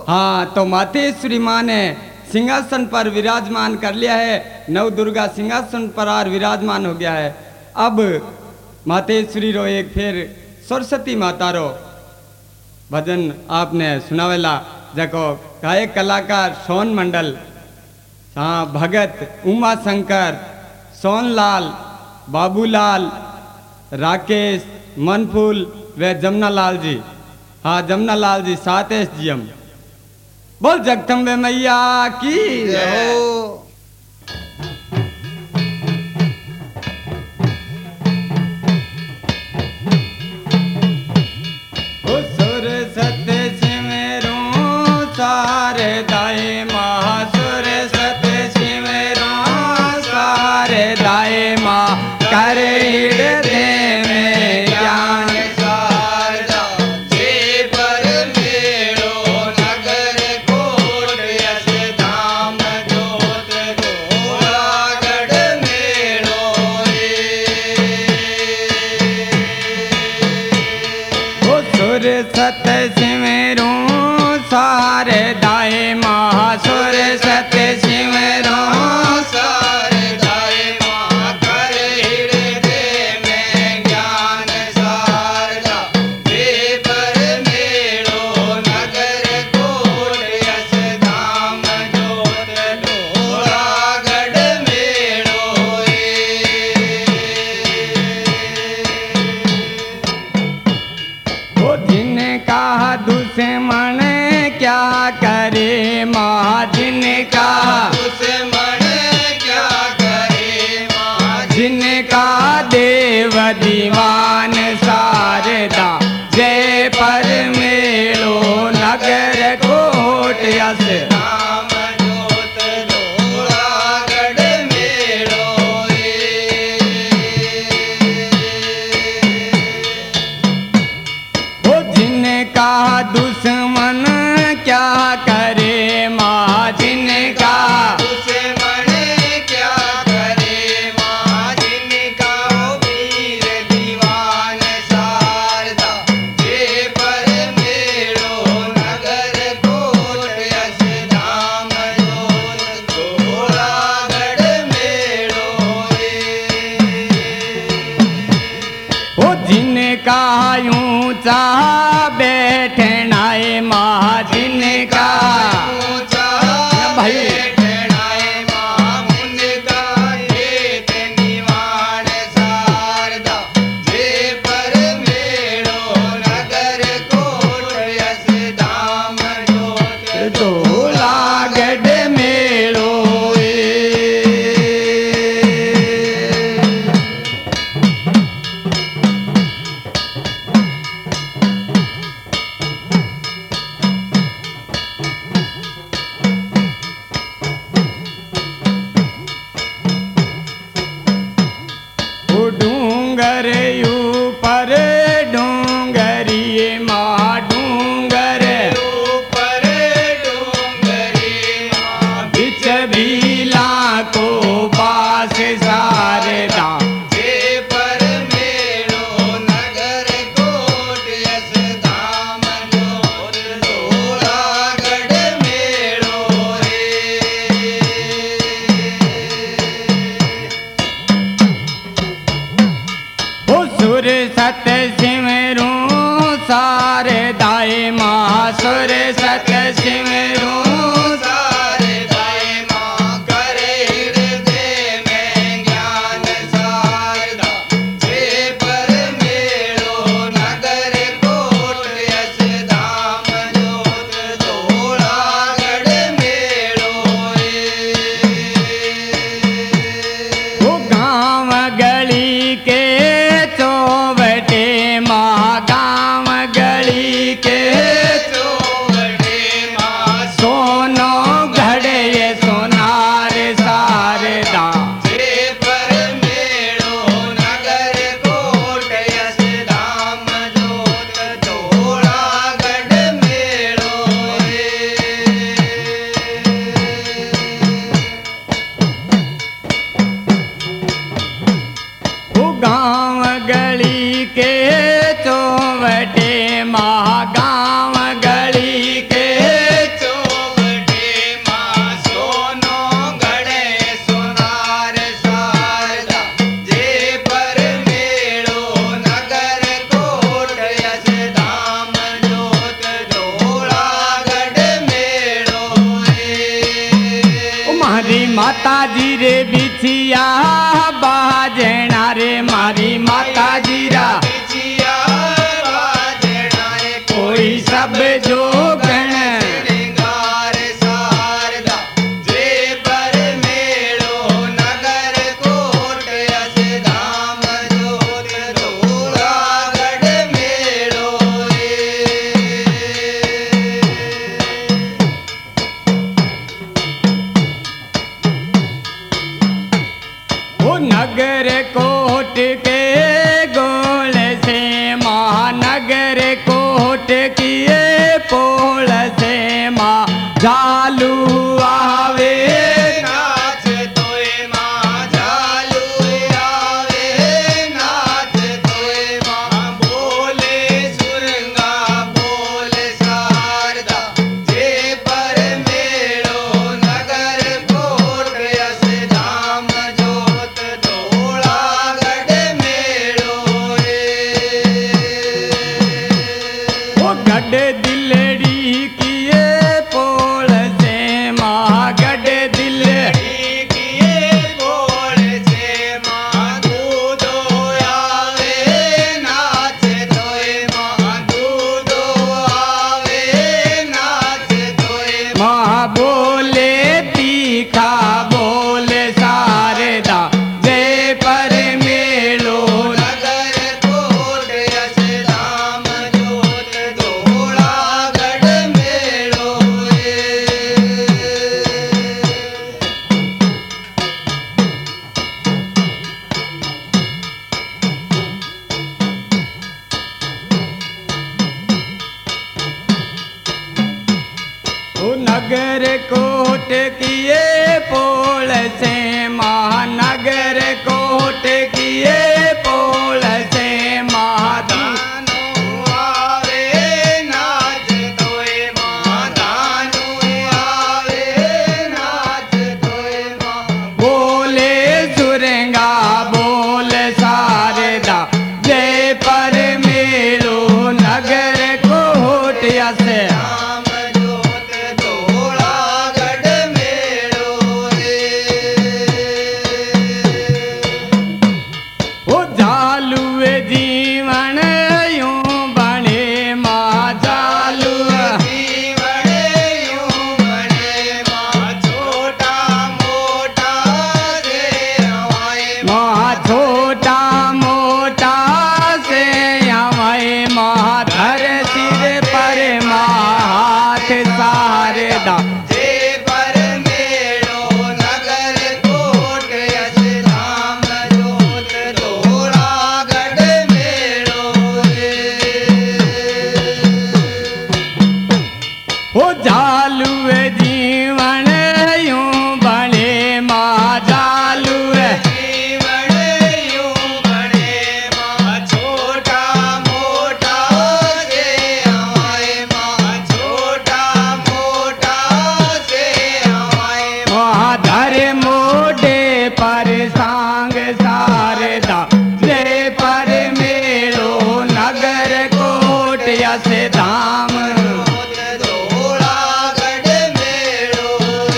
हाँ, तो मातेश्वरी माँ ने सिंहासन पर विराजमान कर लिया है। नव दुर्गा सिंहासन पर आर विराजमान हो गया है। अब मातेश्वरी रो एक फिर सरस्वती माता रो भजन आपने सुनावेला, जको गायक कलाकार सोन मंडल, हाँ भगत उमा शंकर, सोनलाल, बाबूलाल, राकेश, मनफूल व जमुनालाल जी। हाँ जमुनालाल जी सातेश जी हम बोल जगदम्बे मैया की जय हो। सत सिमरू सारे दाए महा सुर सत सिमरू सारे दाए महा कर हृदय में ज्ञान सारदा वे पर मेलो नगर कोट यश धाम जोत डोरागढ़ मेलो वो जिनका दुश्मन क्या करे माँ, जिनका दुश्मन क्या करे माँ, जिनका देव दीवान शारदा जय पर मेलो नगर कोट यश धाम जोत डोरागढ़ मेलो वो जिनका दुश्मन क्या करे माँ, जिनका दुश्मन क्या करे माँ, जिनका वीर दीवान शारदा जे पर मेलो नगर कोट यश धाम जोत डोरागढ़ मेलो वो जिनका ऊंचा बैठनाए माँ, जिनका ऊंचा बैठनाए माँ, उनका एक निवाण शारदा जे पर मेलो नगर कोट यश धाम जोत डोरागढ़ मेलो डूंगर ऊपर डूंगरिए माँ, डूंगर ऊपर डूंगरिए माँ, बिच भीला को पास शारदा जे पर मेलो नगर कोट यश धाम जोत डोरागढ़ मेलो सुर सत सिमरू सारे दाए माँ, सुर सत सिमरू सारे दाए माँ कर हृदय में ज्ञान शारदा जे पर मेलो नगर कोट यश धाम जोत डोरागढ़ मेलो वो गाँव गली के चौबटे माँ, गाँव गली के चौबटे माँ माता जी रे बिछिया बाजना रे मारी माता जी रा बिछिया बाजना रे कोई सब जो गण श्रृंगार शारदा जे पर मेलो नगर कोट यस धाम जोत धूलागढ़ मेलो वो नगर कोट के गोल से महानगर कोट किए पोल से माँ जालू आवे नाच तोए माँ झालू आवे नाच तोए माँ बोले सुरंगा बोल शारदा जे पर मेलो नगर कोट यस धाम जोत धूलागढ़ मेलो वो गड दिलड़ी किए पोल से माँ गड दिल किए बोल से माँ दूधो आवे नाच तोए माँ दूधो आवे नाच तोए माँ बोले तीखा बोले शारदा जय पर मेलो नगर कोट यस धाम जोत धूलागढ़ मेलो वो नगर कोट किए पोल से महानगर कोट किए पोल से महादान दानो आवे नाच तोए माँ दानो आवे नाच तोए माँ बोले सुरंगा बोल शारदा जय पर मेलो नगर कोट यस धाम जोत धूलागढ़ मेलो वो जालुए जीवन यूं बने माँ जालुआ जीवन यूं बने माँ छोटा मोटा से हवाए माँ छोटा मोटा से हमारे माँ धर सिर पर माँ हाथ शारदा जे पर मेलो नगर कोट यस धाम जोत धूलागढ़ मेलो वो जालुए जीवन यूं बने माँ जालुए जीवन यूं बने माँ छोटा मोटा से हवाए माँ छोटा मोटा से हवाए वहाँ धर मोढ़े पर सांग शारदा जय पर मेलो नगर कोट यस धाम जोत धूलागढ़ मेलो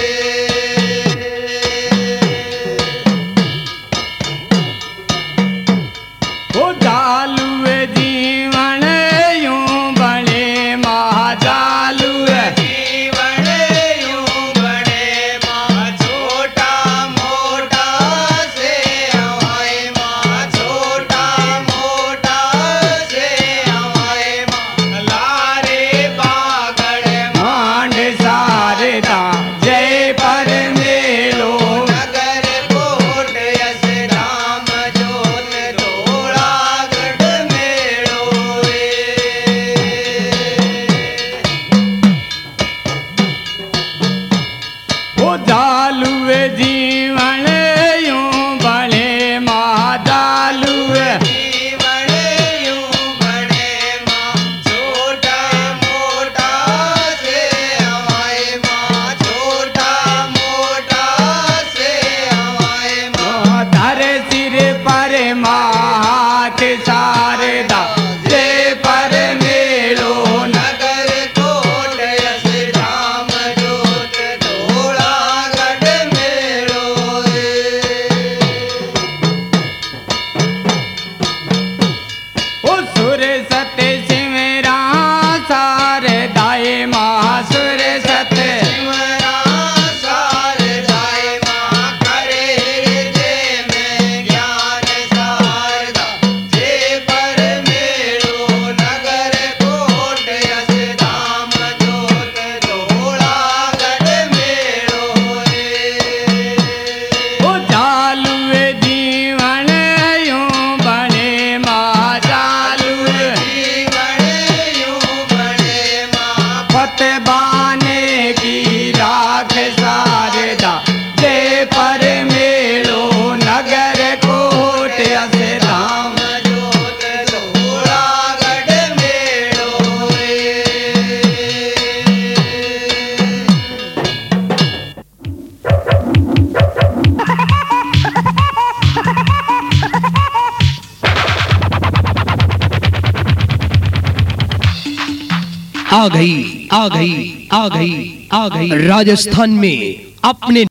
वो जालुए जीवन यूं बने माँ जालुए जीवन यूं बने माँ छोटा मोटा से हवाए माँ छोटा मोटा से हवाए माँ लारे बागड़ मांड शारदा जय पर मेलो नगर कोट यस धाम जोत धूलागढ़ मेलो वो जालुए जीवन यूं बने माँ जालुए जीवन यूं बने माँ छोटा मोटा से हवाए माँ छोटा मोटा से हवाए माँ धर सिर पर माँ हाथ शारदा जय पर मेलो नगर कोट यस धाम जोत धूलागढ़ मेलो आ गई राजस्थान में अपने